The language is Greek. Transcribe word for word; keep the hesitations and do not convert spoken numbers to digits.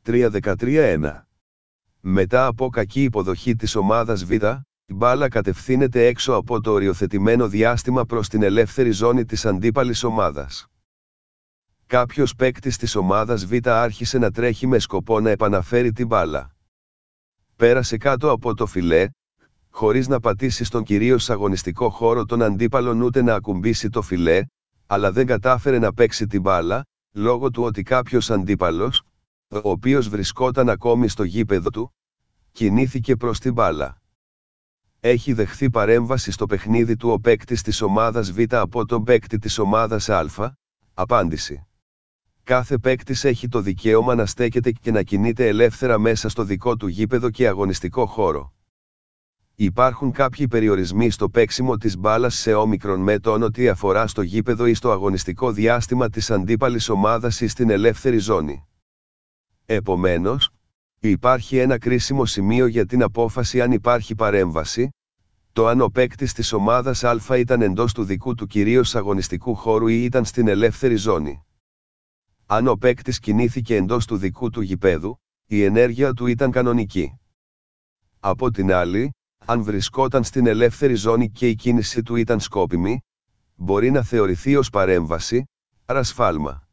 τρία δεκατρία ένα. Μετά από κακή υποδοχή της ομάδας Β, η μπάλα κατευθύνεται έξω από το οριοθετημένο διάστημα προς την ελεύθερη ζώνη της αντίπαλης ομάδας. Κάποιος παίκτης της ομάδας Β άρχισε να τρέχει με σκοπό να επαναφέρει την μπάλα. Πέρασε κάτω από το φιλέ, χωρίς να πατήσει στον κυρίως αγωνιστικό χώρο των αντίπαλων ούτε να ακουμπήσει το φιλέ, αλλά δεν κατάφερε να παίξει την μπάλα, λόγω του ότι κάποιος αντίπαλος, ο οποίος βρισκόταν ακόμη στο γήπεδο του, κινήθηκε προς την μπάλα. Έχει δεχθεί παρέμβαση στο παιχνίδι του ο παίκτης της ομάδας Β από τον παίκτη της ομάδας Α? Απάντηση. Κάθε παίκτης έχει το δικαίωμα να στέκεται και να κινείται ελεύθερα μέσα στο δικό του γήπεδο και αγωνιστικό χώρο. Υπάρχουν κάποιοι περιορισμοί στο παίξιμο της μπάλας σε όμικρον με τον ό,τι αφορά στο γήπεδο ή στο αγωνιστικό διάστημα της αντίπαλης ομάδας ή στην ελεύθερη ζώνη. Επομένως, υπάρχει ένα κρίσιμο σημείο για την απόφαση αν υπάρχει παρέμβαση, το αν ο παίκτης της ομάδας Α ήταν εντός του δικού του κυρίως αγωνιστικού χώρου ή ήταν στην ελεύθερη ζώνη. Αν ο παίκτης κινήθηκε εντός του δικού του γηπέδου, η ενέργεια του ήταν κανονική. Από την άλλη, αν βρισκόταν στην ελεύθερη ζώνη και η κίνηση του ήταν σκόπιμη, μπορεί να θεωρηθεί ως παρέμβαση, άρα σφάλμα.